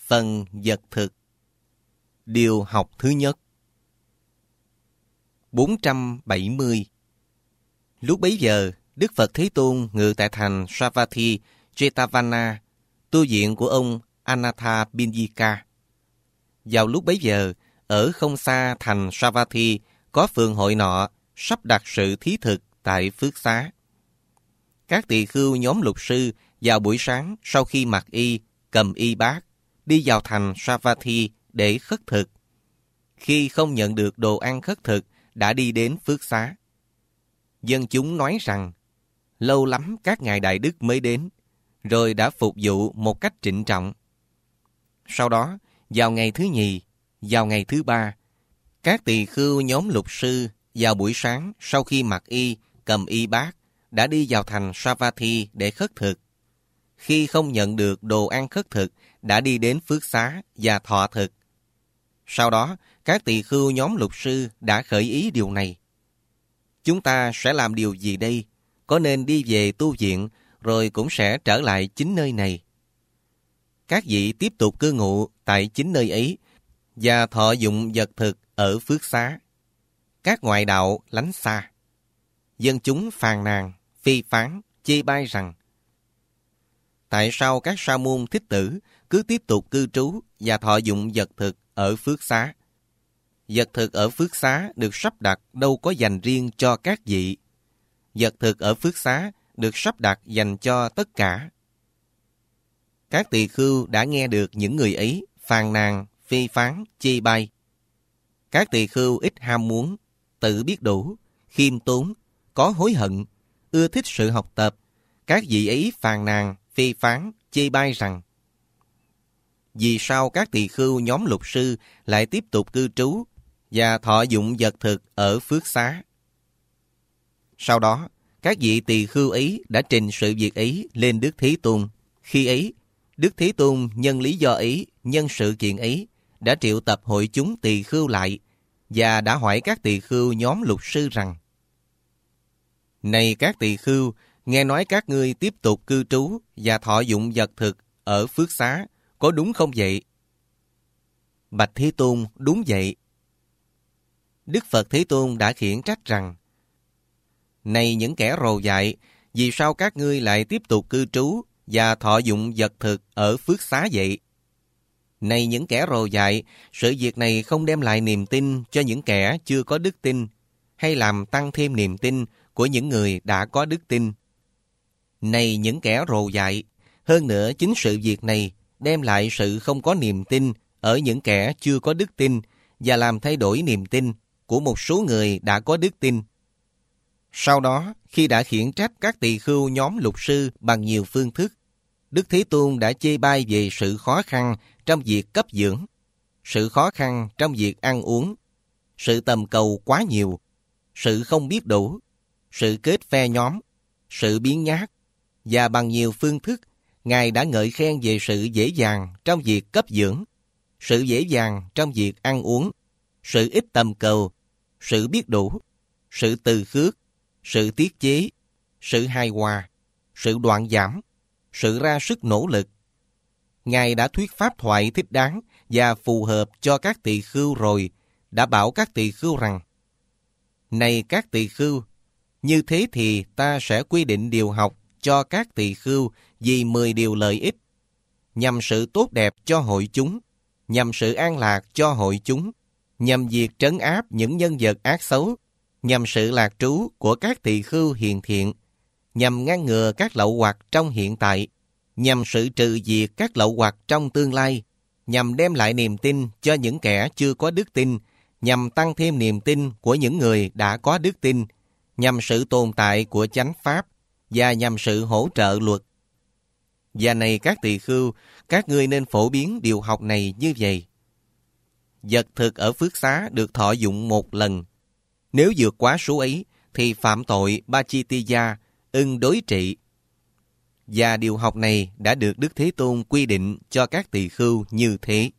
Phần vật thực. Điều học thứ nhất. 470. Lúc bấy giờ, Đức Phật Thế Tôn ngự tại thành Savatthi, Jetavana, tu viện của ông Anathapindika. Vào lúc bấy giờ, ở không xa thành Savatthi, có phường hội nọ sắp đặt sự thí thực tại Phước Xá. Các tỳ khưu nhóm lục sư vào buổi sáng sau khi mặc y, cầm y bát, đi vào thành Savatthi để khất thực. Khi không nhận được đồ ăn khất thực, đã đi đến Phước Xá. Dân chúng nói rằng, lâu lắm các ngài đại đức mới đến, rồi đã phục vụ một cách trịnh trọng. Sau đó, vào ngày thứ nhì, vào ngày thứ ba, các tỳ khưu nhóm lục sư vào buổi sáng sau khi mặc y, cầm y bát, đã đi vào thành Savatthi để khất thực. Khi không nhận được đồ ăn khất thực, đã đi đến Phước Xá và thọ thực. Sau đó, các tỳ khưu nhóm lục sư đã khởi ý điều này. Chúng ta sẽ làm điều gì đây? Có nên đi về tu viện, rồi cũng sẽ trở lại chính nơi này. Các vị tiếp tục cư ngụ tại chính nơi ấy, và thọ dụng vật thực ở Phước Xá. Các ngoại đạo lánh xa. Dân chúng phàn nàn, phê phán, chê bai rằng, tại sao các sa môn thích tử cứ tiếp tục cư trú và thọ dụng vật thực ở Phước Xá? Vật thực ở Phước Xá được sắp đặt đâu có dành riêng cho các vị. Vật thực ở Phước Xá được sắp đặt dành cho tất cả. Các tỳ khưu đã nghe được những người ấy phàn nàn, phê phán, chê bai. Các tỳ khưu ít ham muốn, tự biết đủ, khiêm tốn, có hối hận, ưa thích sự học tập. Các vị ấy phàn nàn, phê phán, chê bai rằng, vì sao các tỳ khưu nhóm lục sư lại tiếp tục cư trú và thọ dụng vật thực ở Phước Xá? Sau đó, các vị tỳ khưu ấy đã trình sự việc ấy lên Đức Thế Tôn. Khi ấy, Đức Thế Tôn nhân lý do ấy, nhân sự kiện ấy, đã triệu tập hội chúng tỳ khưu lại và đã hỏi các tỳ khưu nhóm lục sư rằng, này các tỳ khưu, nghe nói các ngươi tiếp tục cư trú và thọ dụng vật thực ở Phước Xá, có đúng không vậy? Bạch Thế Tôn, đúng vậy. Đức Phật Thế Tôn đã khiển trách rằng, này những kẻ rồ dại, vì sao các ngươi lại tiếp tục cư trú và thọ dụng vật thực ở Phước Xá vậy? Này những kẻ rồ dại, sự việc này không đem lại niềm tin cho những kẻ chưa có đức tin, hay làm tăng thêm niềm tin của những người đã có đức tin. Này những kẻ rồ dại, hơn nữa chính sự việc này đem lại sự không có niềm tin ở những kẻ chưa có đức tin và làm thay đổi niềm tin của một số người đã có đức tin. Sau đó, khi đã khiển trách các tỳ khưu nhóm lục sư bằng nhiều phương thức, Đức Thế Tôn đã chê bai về sự khó khăn trong việc cấp dưỡng, sự khó khăn trong việc ăn uống, sự tầm cầu quá nhiều, sự không biết đủ, sự kết phe nhóm, sự biếng nhác, và bằng nhiều phương thức, Ngài đã ngợi khen về sự dễ dàng trong việc cấp dưỡng, sự dễ dàng trong việc ăn uống, sự ít tầm cầu, sự biết đủ, sự từ khước, sự tiết chế, sự hài hòa, sự đoạn giảm, sự ra sức nỗ lực. Ngài đã thuyết pháp thoại thích đáng và phù hợp cho các tỳ khưu rồi, đã bảo các tỳ khưu rằng, này các tỳ khưu, như thế thì ta sẽ quy định điều học cho các tỳ khưu vì 10 điều lợi ích, nhằm sự tốt đẹp cho hội chúng, nhằm sự an lạc cho hội chúng, nhằm việc trấn áp những nhân vật ác xấu, nhằm sự lạc trú của các tỳ khưu hiền thiện, nhằm ngăn ngừa các lậu hoặc trong hiện tại, nhằm sự trừ diệt các lậu hoặc trong tương lai, nhằm đem lại niềm tin cho những kẻ chưa có đức tin, nhằm tăng thêm niềm tin của những người đã có đức tin, nhằm sự tồn tại của chánh pháp và nhằm sự hỗ trợ luật. Và này các tỳ khưu, các ngươi nên phổ biến điều học này như vậy. Vật thực ở Phước Xá được thọ dụng một lần. Nếu vượt quá số ấy, thì phạm tội Pachittiya, ưng đối trị. Và điều học này đã được Đức Thế Tôn quy định cho các tỳ khưu như thế.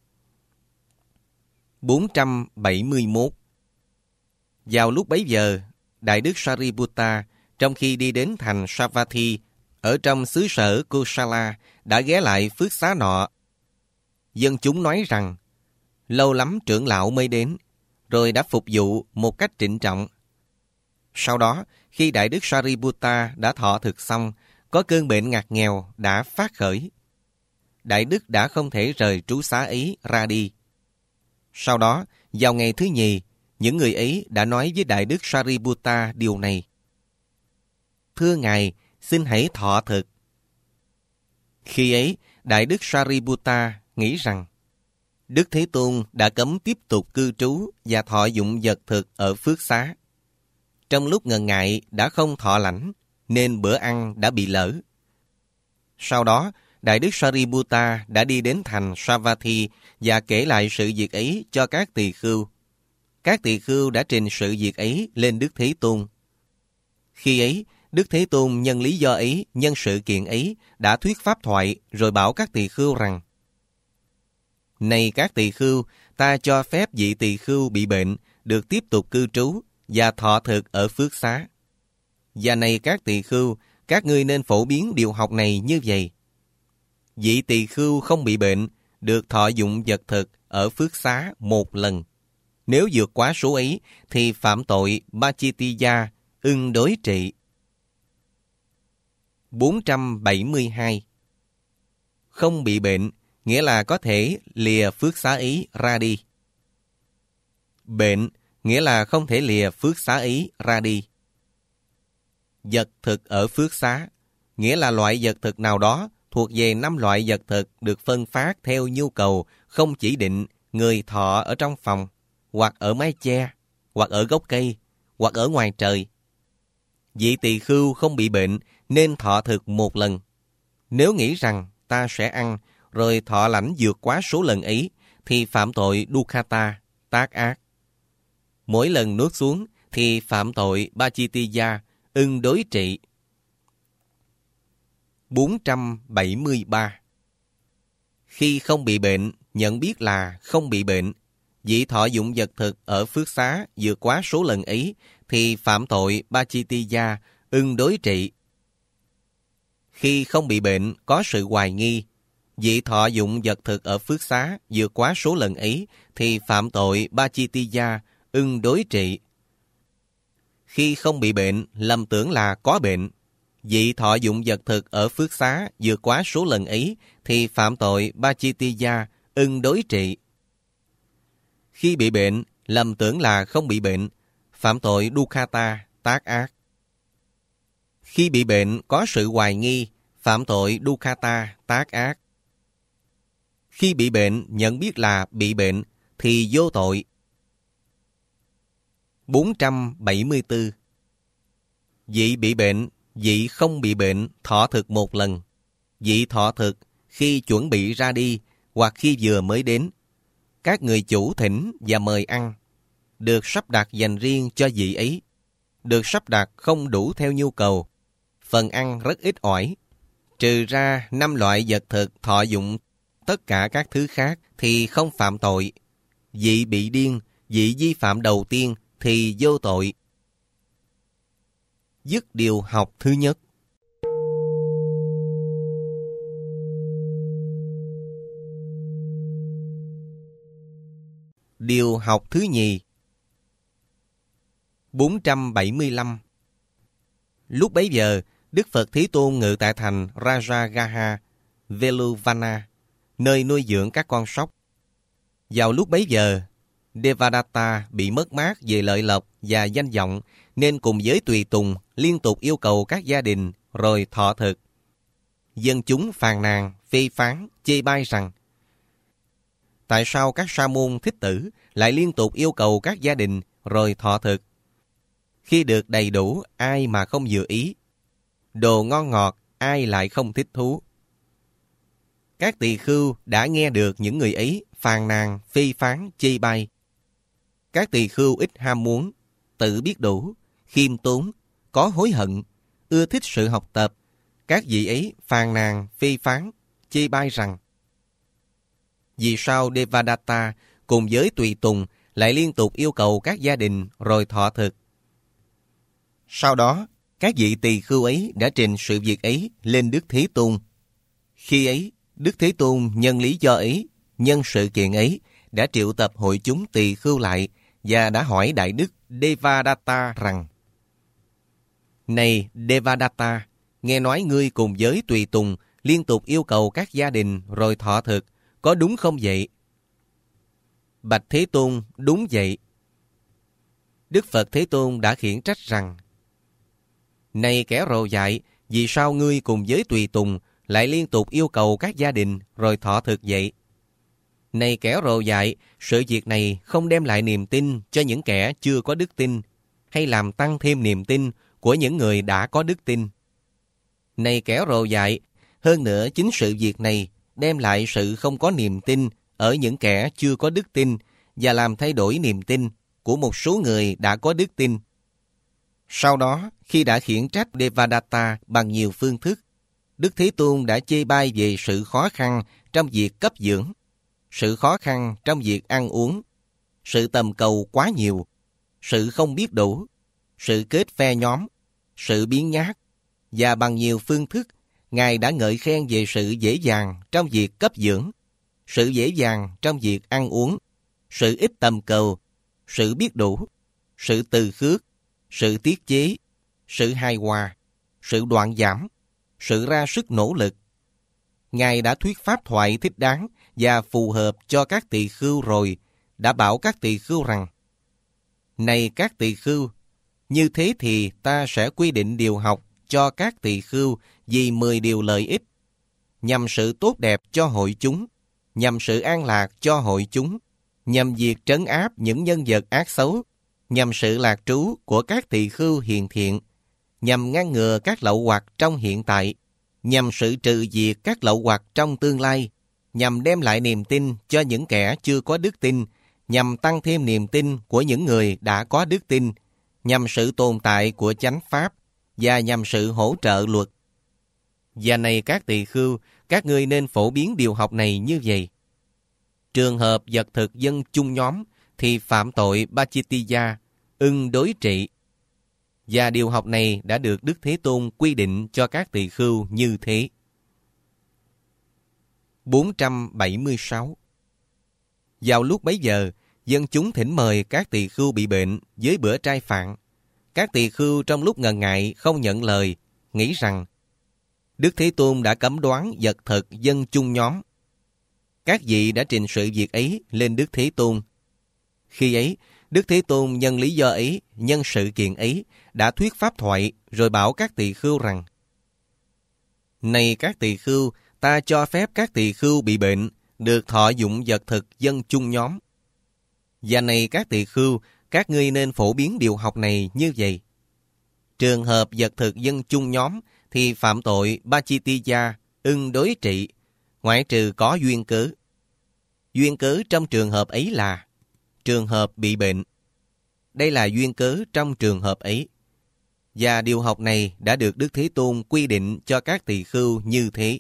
471. Vào lúc bấy giờ, Đại đức Sariputta, trong khi đi đến thành Savatthi, ở trong xứ sở Kosala, đã ghé lại Phước Xá nọ. Dân chúng nói rằng, lâu lắm trưởng lão mới đến, rồi đã phục vụ một cách trịnh trọng. Sau đó, khi Đại Đức Sariputta đã thọ thực xong, có cơn bệnh ngặt nghèo đã phát khởi. Đại Đức đã không thể rời trú xá ấy ra đi. Sau đó, vào ngày thứ nhì, những người ấy đã nói với Đại Đức Sariputta điều này. Thưa Ngài, xin hãy thọ thực. Khi ấy, Đại Đức Sariputta nghĩ rằng Đức Thế Tôn đã cấm tiếp tục cư trú và thọ dụng vật thực ở phước xá. Trong lúc ngần ngại đã không thọ lãnh, nên bữa ăn đã bị lỡ. Sau đó, Đại Đức Sariputta đã đi đến thành Savatthi và kể lại sự việc ấy cho các tỳ khưu. Các tỳ khưu đã trình sự việc ấy lên Đức Thế Tôn. Khi ấy, Đức Thế Tôn nhân lý do ấy, nhân sự kiện ấy, đã thuyết pháp thoại rồi bảo các tỳ khưu rằng: Này các tỳ khưu, ta cho phép vị tỳ khưu bị bệnh được tiếp tục cư trú và thọ thực ở phước xá. Và này các tỳ khưu, các ngươi nên phổ biến điều học này như vậy. Vị tỳ khưu không bị bệnh được thọ dụng vật thực ở phước xá một lần. Nếu vượt quá số ấy thì phạm tội Pachittiya, ưng đối trị. 472. Không bị bệnh nghĩa là có thể lìa phước xá ấy ra đi. Bệnh nghĩa là không thể lìa phước xá ấy ra đi. Vật thực ở phước xá nghĩa là loại vật thực nào đó thuộc về 5 loại vật thực được phân phát theo nhu cầu, không chỉ định người thọ ở trong phòng, hoặc ở mái che, hoặc ở gốc cây, hoặc ở ngoài trời. Vị tỳ khưu không bị bệnh nên thọ thực một lần. Nếu nghĩ rằng ta sẽ ăn rồi thọ lãnh vượt quá số lần ấy thì phạm tội Dukkata, tác ác. Mỗi lần nuốt xuống thì phạm tội Pachittiya, ưng đối trị. 473. Khi không bị bệnh, nhận biết là không bị bệnh, vị thọ dụng vật thực ở phước xá vượt quá số lần ấy thì phạm tội Pachittiya, ưng đối trị. Khi không bị bệnh, có sự hoài nghi, vị thọ dụng vật thực ở phước xá vượt quá số lần ấy thì phạm tội Pachittiya, ưng đối trị. Khi không bị bệnh, lầm tưởng là có bệnh, vị thọ dụng vật thực ở phước xá vượt quá số lần ấy thì phạm tội Pachittiya, ưng đối trị. Khi bị bệnh, lầm tưởng là không bị bệnh, phạm tội Dukkata, tác ác. Khi bị bệnh có sự hoài nghi, phạm tội Dukkata, tác ác. Khi bị bệnh nhận biết là bị bệnh thì vô tội. 474. Vị bị bệnh, vị không bị bệnh thọ thực một lần. Vị thọ thực khi chuẩn bị ra đi hoặc khi vừa mới đến. Các người chủ thỉnh và mời ăn, được sắp đặt dành riêng cho vị ấy, được sắp đặt không đủ theo nhu cầu, phần ăn rất ít ỏi. Trừ ra 5 loại vật thực thọ dụng tất cả các thứ khác thì không phạm tội. Vị bị điên, vị vi phạm đầu tiên thì vô tội. Dứt điều học thứ nhất. Điều học thứ nhì. 475. Lúc bấy giờ, Đức Phật Thế Tôn ngự tại thành Rajagaha, Veluvana, nơi nuôi dưỡng các con sóc. Vào lúc bấy giờ, Devadatta bị mất mát về lợi lộc và danh vọng, nên cùng với tùy tùng liên tục yêu cầu các gia đình rồi thọ thực. Dân chúng phàn nàn, phê phán, chê bai rằng: tại sao các sa môn thích tử lại liên tục yêu cầu các gia đình rồi thọ thực? Khi được đầy đủ, ai mà không vừa ý? Đồ ngon ngọt, ai lại không thích thú? Các tỳ khưu đã nghe được những người ấy phàn nàn, phê phán, chê bai. Các tỳ khưu ít ham muốn, tự biết đủ, khiêm tốn, có hối hận, ưa thích sự học tập. Các vị ấy phàn nàn, phê phán, chê bai rằng: vì sao Devadatta cùng với tùy tùng lại liên tục yêu cầu các gia đình rồi thọ thực? Sau đó, các vị tỳ khưu ấy đã trình sự việc ấy lên Đức Thế Tôn. Khi ấy, Đức Thế Tôn nhân lý do ấy, Nhân sự kiện ấy, đã triệu tập hội chúng tỳ khưu lại và đã hỏi Đại Đức Devadatta rằng: Này Devadatta, nghe nói ngươi cùng với tùy tùng liên tục yêu cầu các gia đình rồi thọ thực, có đúng không vậy? Bạch Thế Tôn, đúng vậy. Đức Phật Thế Tôn đã khiển trách rằng: Này kẻ rồ dại, vì sao ngươi cùng với tùy tùng lại liên tục yêu cầu các gia đình rồi thọ thực vậy? Này kẻ rồ dại, sự việc này không đem lại niềm tin cho những kẻ chưa có đức tin, hay làm tăng thêm niềm tin của những người đã có đức tin. Này kẻ rồ dại, hơn nữa chính sự việc này đem lại sự không có niềm tin ở những kẻ chưa có đức tin và làm thay đổi niềm tin của một số người đã có đức tin. Sau đó, khi đã khiển trách Devadatta bằng nhiều phương thức, Đức Thế Tôn đã chê bai về sự khó khăn trong việc cấp dưỡng, sự khó khăn trong việc ăn uống, sự tầm cầu quá nhiều, sự không biết đủ, sự kết phe nhóm, sự biếng nhác, và bằng nhiều phương thức, Ngài đã ngợi khen về sự dễ dàng trong việc cấp dưỡng, sự dễ dàng trong việc ăn uống, sự ít tầm cầu, sự biết đủ, sự từ khước, sự tiết chế, sự hài hòa, sự đoạn giảm, sự ra sức nỗ lực. Ngài đã thuyết pháp thoại thích đáng và phù hợp cho các tỳ khưu rồi, đã bảo các tỳ khưu rằng: Này các tỳ khưu, như thế thì ta sẽ quy định điều học cho các tỳ khưu vì 10 điều lợi ích, nhằm sự tốt đẹp cho hội chúng, nhằm sự an lạc cho hội chúng, nhằm việc trấn áp những nhân vật ác xấu, nhằm sự lạc trú của các tỳ khưu hiền thiện, nhằm ngăn ngừa các lậu hoặc trong hiện tại, nhằm sự trừ diệt các lậu hoặc trong tương lai, nhằm đem lại niềm tin cho những kẻ chưa có đức tin, nhằm tăng thêm niềm tin của những người đã có đức tin, nhằm sự tồn tại của chánh pháp, và nhằm sự hỗ trợ luật. Và này các tỳ khưu, các ngươi nên phổ biến điều học này như vậy. Trường hợp vật thực dân chung nhóm thì phạm tội Pachittiya, ưng đối trị. Và điều học này đã được Đức Thế Tôn quy định cho các tỳ khưu như thế. 476. Vào lúc bấy giờ, dân chúng thỉnh mời các tỳ khưu bị bệnh với bữa trai phạn. Các tỳ khưu trong lúc ngần ngại không nhận lời, nghĩ rằng Đức Thế Tôn đã cấm đoán vật thực dân chung nhóm. Các vị đã trình sự việc ấy lên Đức Thế Tôn. Khi ấy, Đức Thế Tôn nhân lý do ấy, nhân sự kiện ấy, đã thuyết pháp thoại rồi bảo các tỳ khưu rằng: Này các tỳ khưu, ta cho phép các tỳ khưu bị bệnh được thọ dụng vật thực dân chung nhóm. Và này các tỳ khưu, các ngươi nên phổ biến điều học này như vậy. Trường hợp vật thực dân chung nhóm thì phạm tội Pachittiya, ưng đối trị, ngoại trừ có duyên cớ. Duyên cớ trong trường hợp ấy là trường hợp bị bệnh. Đây là duyên cớ trong trường hợp ấy. Và điều học này đã được Đức Thế Tôn quy định cho các tỳ khưu như thế.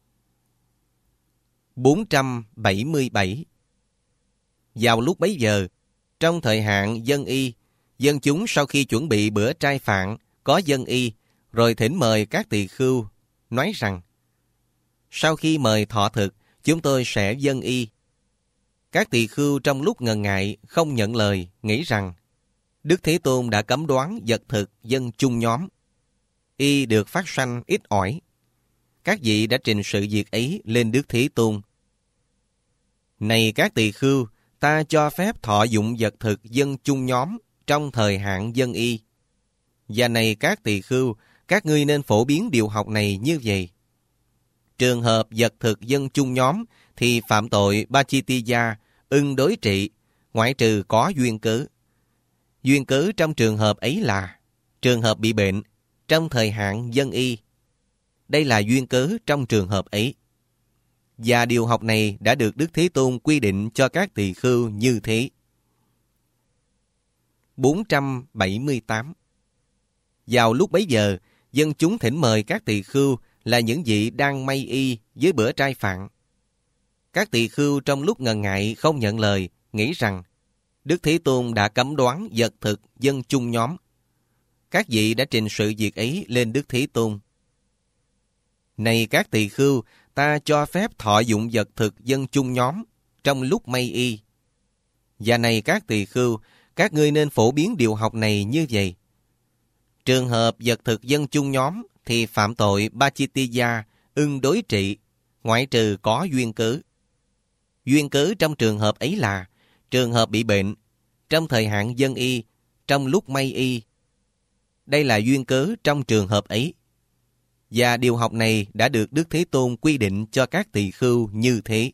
477. Vào lúc bấy giờ, trong thời hạn dân y, dân chúng sau khi chuẩn bị bữa trai phạn có dân y, rồi thỉnh mời các tỳ khưu, nói rằng: Sau khi mời thọ thực, chúng tôi sẽ dân y. Các tỳ khưu trong lúc ngần ngại không nhận lời, nghĩ rằng Đức Thế Tôn đã cấm đoán vật thực dân chung nhóm. Y được phát sanh ít ỏi. Các vị đã trình sự việc ấy lên Đức Thế Tôn. Này các tỳ khưu, ta cho phép thọ dụng vật thực dân chung nhóm trong thời hạn dân y. Và này các tỳ khưu, các ngươi nên phổ biến điều học này như vậy. Trường hợp vật thực dân chung nhóm thì phạm tội Pachittiya, ưng đối trị, ngoại trừ có duyên cớ. Duyên cớ trong trường hợp ấy là trường hợp bị bệnh trong thời hạn dân y. Đây là duyên cớ trong trường hợp ấy. Và điều học này đã được Đức Thế Tôn quy định cho các tỳ khưu như thế. 478. Vào lúc bấy giờ, dân chúng thỉnh mời các tỳ khưu là những vị đang may y với bữa trai phạn. Các tỳ khưu trong lúc ngần ngại không nhận lời, nghĩ rằng Đức Thế Tôn đã cấm đoán vật thực dân chung nhóm. Các vị đã trình sự việc ấy lên Đức Thế Tôn. Này các tỳ khưu, ta cho phép thọ dụng vật thực dân chung nhóm trong lúc may y. Và này các tỳ khưu, các ngươi nên phổ biến điều học này như vậy. Trường hợp vật thực dân chung nhóm thì phạm tội Pachittiya ưng đối trị, ngoại trừ có duyên cớ. Duyên cớ trong trường hợp ấy là trường hợp bị bệnh, trong thời hạn dân y, trong lúc may y. Đây là duyên cớ trong trường hợp ấy. Và điều học này đã được Đức Thế Tôn quy định cho các tỳ khưu như thế.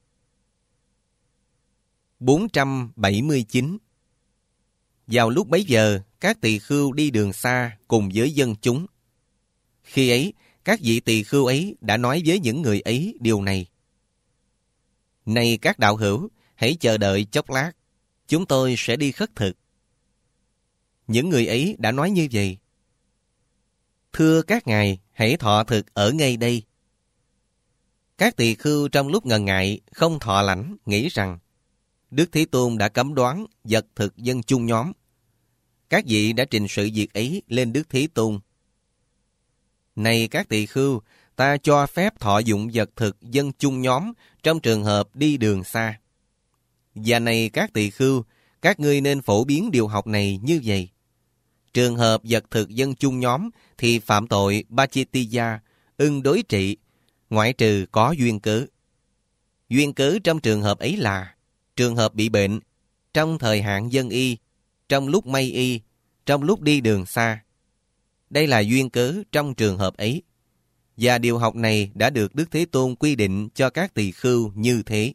479. Vào lúc bấy giờ, các tỳ khưu đi đường xa cùng với dân chúng. Khi ấy, các vị tỳ khưu ấy đã nói với những người ấy điều này. Này các đạo hữu, hãy chờ đợi chốc lát, chúng tôi sẽ đi khất thực. Những người ấy đã nói như vậy. Thưa các ngài, hãy thọ thực ở ngay đây. Các tỳ khưu trong lúc ngần ngại, không thọ lãnh, nghĩ rằng Đức Thế Tôn đã cấm đoán vật thực dân chung nhóm. Các vị đã trình sự việc ấy lên Đức Thế Tôn. Này các tỳ khưu, ta cho phép thọ dụng vật thực dân chung nhóm trong trường hợp đi đường xa. Và này các tỳ khưu, các ngươi nên phổ biến điều học này như vậy. Trường hợp vật thực dân chung nhóm thì phạm tội Pachittiya ưng đối trị, ngoại trừ có duyên cớ. Duyên cớ trong trường hợp ấy là trường hợp bị bệnh, trong thời hạn dân y, trong lúc may y, trong lúc đi đường xa. Đây là duyên cớ trong trường hợp ấy. Và điều học này đã được Đức Thế Tôn quy định cho các tỳ khưu như thế.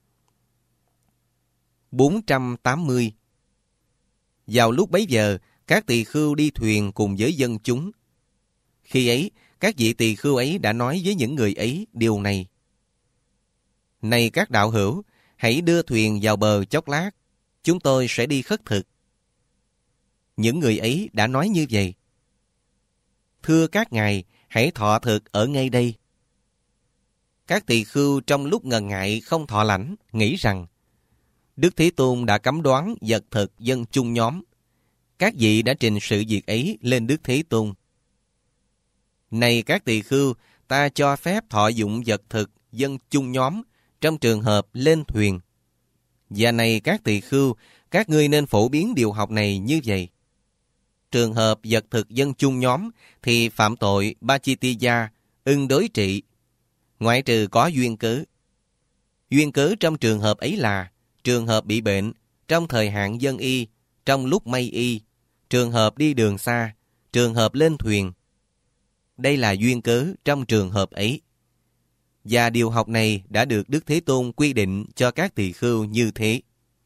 480. Vào lúc bấy giờ, các tỳ khưu đi thuyền cùng với dân chúng. Khi ấy, các vị tỳ khưu ấy đã nói với những người ấy điều này. Này các đạo hữu, hãy đưa thuyền vào bờ chốc lát, chúng tôi sẽ đi khất thực. Những người ấy đã nói như vậy. Thưa các ngài, hãy thọ thực ở ngay đây. Các tỳ khưu trong lúc ngần ngại không thọ lãnh, nghĩ rằng Đức Thế Tôn đã cấm đoán vật thực dân chung nhóm. Các vị đã trình sự việc ấy lên Đức Thế Tôn. Này các tỳ khưu, ta cho phép thọ dụng vật thực dân chung nhóm trong trường hợp lên thuyền. Và này các tỳ khưu, các ngươi nên phổ biến điều học này như vậy. Trường hợp vật thực dân chung nhóm thì phạm tội Pachittiya ưng đối trị, ngoại trừ có duyên cớ. Duyên cớ trong trường hợp ấy là trường hợp bị bệnh, trong thời hạn dân y, trong lúc may y, trường hợp đi đường xa, trường hợp lên thuyền. Đây là duyên cớ trong trường hợp ấy. Và điều học này đã được Đức Thế Tôn quy định cho các tỳ khưu như thế.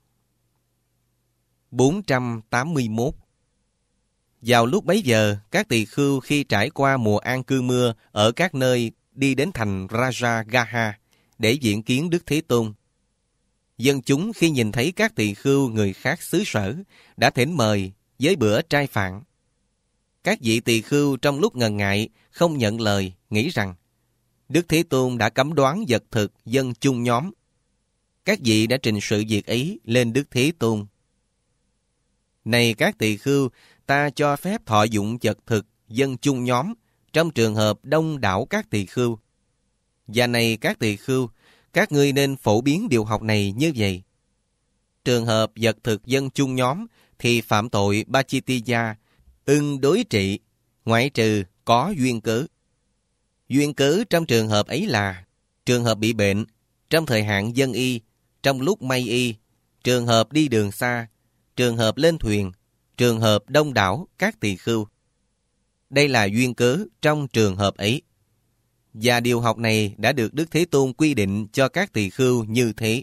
481. Vào lúc bấy giờ, các tỳ khưu khi trải qua mùa an cư mưa ở các nơi đi đến thành Rajagaha để viếng kiến Đức Thế Tôn. Dân chúng khi nhìn thấy các tỳ khưu người khác xứ sở đã thỉnh mời với bữa trai phạn. Các vị tỳ khưu trong lúc ngần ngại không nhận lời, nghĩ rằng Đức Thế Tôn đã cấm đoán vật thực dân chung nhóm. Các vị đã trình sự việc ấy lên Đức Thế Tôn. Này các tỳ khưu, ta cho phép thọ dụng vật thực dân chung nhóm trong trường hợp đông đảo các tỳ khưu. Và này các tỳ khưu, các ngươi nên phổ biến điều học này như vậy. Trường hợp vật thực dân chung nhóm thì phạm tội Pachittiya ưng đối trị, ngoại trừ có duyên cớ. Duyên cớ trong trường hợp ấy là trường hợp bị bệnh, trong thời hạn dân y, trong lúc may y, trường hợp đi đường xa, trường hợp lên thuyền, trường hợp đông đảo các tỳ khưu. Đây là duyên cớ trong trường hợp ấy. Và điều học này đã được Đức Thế Tôn quy định cho các tỳ khưu như thế.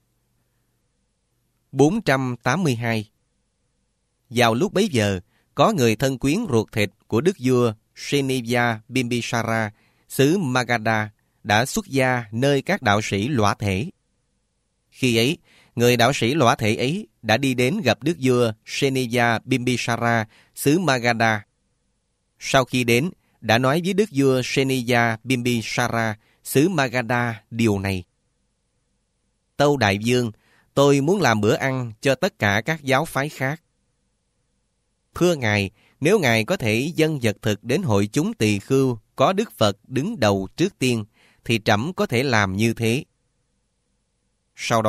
482. Vào lúc bấy giờ, có người thân quyến ruột thịt của đức vua Srinivya Bimbisara, xứ Magadha, đã xuất gia nơi các đạo sĩ lõa thể. Khi ấy, người đạo sĩ lõa thể ấy đã đi đến gặp đức vua Srinivya Bimbisara, xứ Magadha. Sau khi đến, đã nói với đức vua Srinivya Bimbisara, xứ Magadha điều này. Tâu đại vương, tôi muốn làm bữa ăn cho tất cả các giáo phái khác. Thưa ngài, nếu ngài có thể dâng vật thực đến hội chúng tỳ khưu có Đức Phật đứng đầu trước tiên, thì trẫm có thể làm như thế. Sau đó,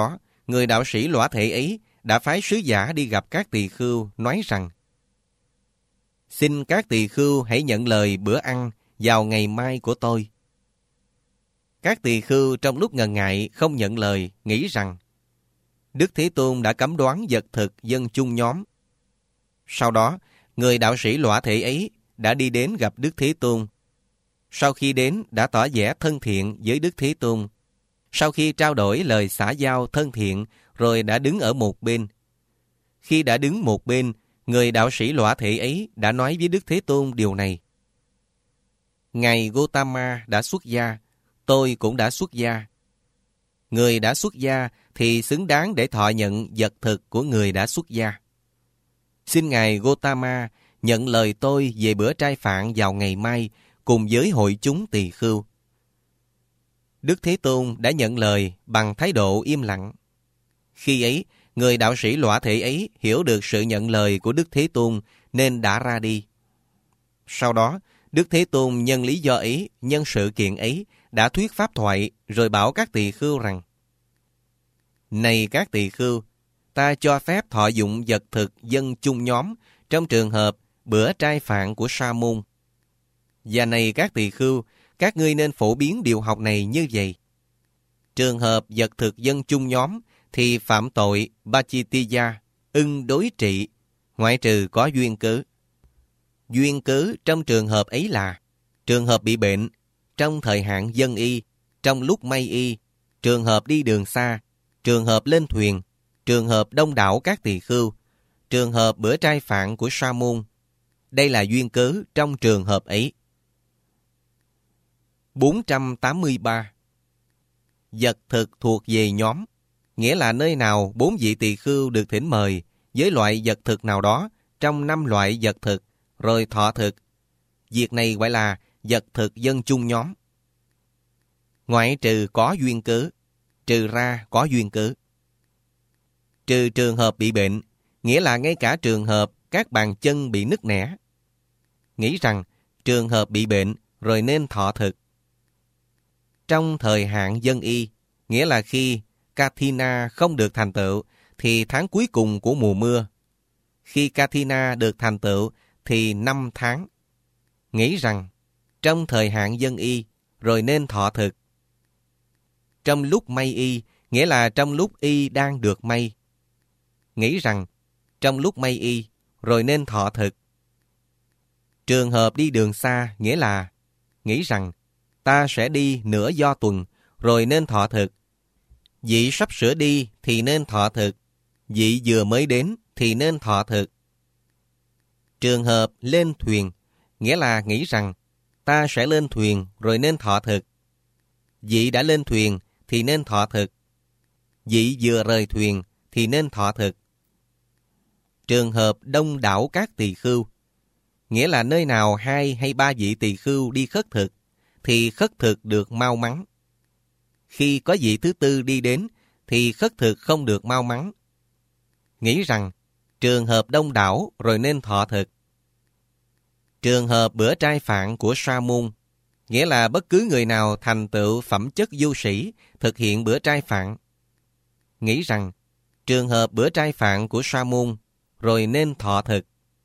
người đạo sĩ lõa thể ấy đã phái sứ giả đi gặp các tỳ khưu nói rằng: xin các tỳ khưu hãy nhận lời bữa ăn vào ngày mai của tôi. Các tỳ khưu trong lúc ngần ngại không nhận lời, nghĩ rằng Đức Thế Tôn đã cấm đoán vật thực dân chung nhóm. Sau đó, người đạo sĩ lõa thể ấy đã đi đến gặp Đức Thế Tôn. Sau khi đến, đã tỏ vẻ thân thiện với Đức Thế Tôn. Sau khi trao đổi lời xã giao thân thiện, rồi đã đứng ở một bên. Khi đã đứng một bên, người đạo sĩ lõa thể ấy đã nói với Đức Thế Tôn điều này: Ngài Gotama đã xuất gia, tôi cũng đã xuất gia. Người đã xuất gia thì xứng đáng để thọ nhận vật thực của người đã xuất gia. Xin Ngài Gotama nhận lời tôi về bữa trai phạn vào ngày mai cùng với hội chúng tỳ khưu. Đức Thế Tôn đã nhận lời bằng thái độ im lặng. Khi ấy, người đạo sĩ lõa thể ấy hiểu được sự nhận lời của Đức Thế Tôn nên đã ra đi. Sau đó, Đức Thế Tôn nhân lý do ấy, nhân sự kiện ấy, đã thuyết pháp thoại rồi bảo các tỳ khưu rằng: Này các tỳ khưu, ta cho phép thọ dụng vật thực dân chung nhóm trong trường hợp bữa trai phạn của Sa môn. Và này các tỳ khưu, các ngươi nên phổ biến điều học này như vậy. Trường hợp vật thực dân chung nhóm thì phạm tội Pachittiya, ưng đối trị, ngoại trừ có duyên cớ. Duyên cớ trong trường hợp ấy là trường hợp bị bệnh, trong thời hạn dân y, trong lúc may y, trường hợp đi đường xa, trường hợp lên thuyền, trường hợp đông đảo các tỳ khưu, trường hợp bữa trai phạn của Sa môn. Đây là duyên cớ trong trường hợp ấy. 483. Vật thực thuộc về nhóm, nghĩa là nơi nào 4 vị tỳ khưu được thỉnh mời với loại vật thực nào đó trong 5 loại vật thực, rồi thọ thực. Việc này gọi là vật thực dân chung nhóm. Ngoại trừ có duyên cớ, trừ ra có duyên cớ. Trừ trường hợp bị bệnh, nghĩa là ngay cả trường hợp các bàn chân bị nứt nẻ. Nghĩ rằng trường hợp bị bệnh rồi nên thọ thực. Trong thời hạn dân y, nghĩa là khi Kathina không được thành tựu thì tháng cuối cùng của mùa mưa. Khi Kathina được thành tựu thì 5 tháng. Nghĩ rằng trong thời hạn dân y rồi nên thọ thực. Trong lúc may y, nghĩa là trong lúc y đang được may. Nghĩ rằng trong lúc may y rồi nên thọ thực. Trường hợp đi đường xa, nghĩa là nghĩ rằng ta sẽ đi nửa do tuần rồi nên thọ thực. Vị sắp sửa đi thì nên thọ thực. Vị vừa mới đến thì nên thọ thực. Trường hợp lên thuyền, nghĩa là nghĩ rằng ta sẽ lên thuyền rồi nên thọ thực. Vị đã lên thuyền thì nên thọ thực. Vị vừa rời thuyền thì nên thọ thực. Trường hợp đông đảo các tỳ khưu, nghĩa là nơi nào 2 hay 3 vị tỳ khưu đi khất thực thì khất thực được mau mắn. Khi có vị thứ tư đi đến thì khất thực không được mau mắn. Nghĩ rằng trường hợp đông đảo rồi nên thọ thực. Trường hợp bữa trai phạn của Sa môn, nghĩa là bất cứ người nào thành tựu phẩm chất du sĩ thực hiện bữa trai phạn. Nghĩ rằng trường hợp bữa trai phạn của Sa môn rồi nên thọ thực.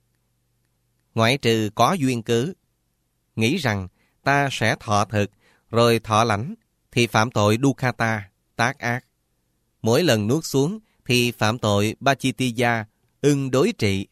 Ngoại trừ có duyên cớ. Nghĩ rằng ta sẽ thọ thực rồi thọ lãnh thì phạm tội Dukkata, tác ác. Mỗi lần nuốt xuống thì phạm tội Pachittiya, ưng đối trị.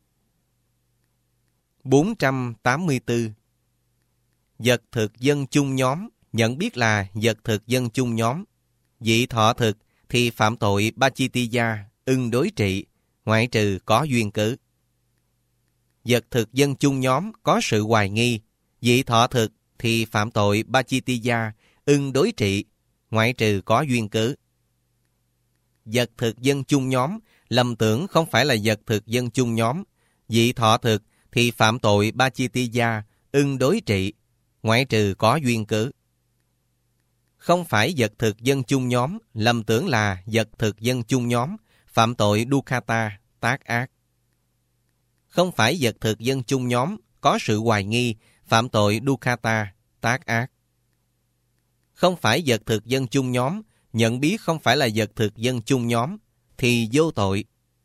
484. Vật thực dân chung nhóm, nhận biết là vật thực dân chung nhóm. Vị thọ thực thì phạm tội Pachittiya, ưng đối trị, ngoại trừ có duyên cớ. Vật thực dân chung nhóm có sự hoài nghi, vị thọ thực thì phạm tội Pachittiya, ưng đối trị, ngoại trừ có duyên cớ. Vật thực dân chung nhóm lầm tưởng không phải là vật thực dân chung nhóm, vị thọ thực thì phạm tội Pachittiya, ưng đối trị, ngoại trừ có duyên cớ. Không phải vật thực dân chung nhóm, lầm tưởng là vật thực dân chung nhóm, phạm tội Dukkata, tác ác. Không phải vật thực dân chung nhóm, có sự hoài nghi, phạm tội Dukkata, tác ác. Không phải vật thực dân chung nhóm, nhận biết không phải là vật thực dân chung nhóm, thì vô tội.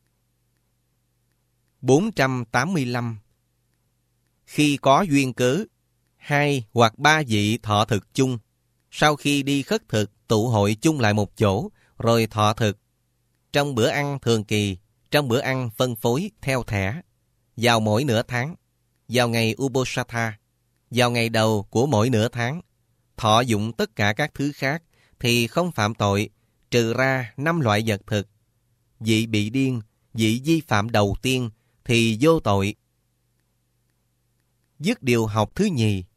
485. Khi có duyên cớ, 2 hoặc 3 vị thọ thực chung, sau khi đi khất thực tụ hội chung lại một chỗ, rồi thọ thực. Trong bữa ăn thường kỳ, trong bữa ăn phân phối theo thẻ, vào mỗi nửa tháng, vào ngày Uposatha, vào ngày đầu của mỗi nửa tháng, thọ dụng tất cả các thứ khác, thì không phạm tội, trừ ra 5 loại vật thực. Vị bị điên, vị vi phạm đầu tiên, thì vô tội. Dứt điều học thứ nhì.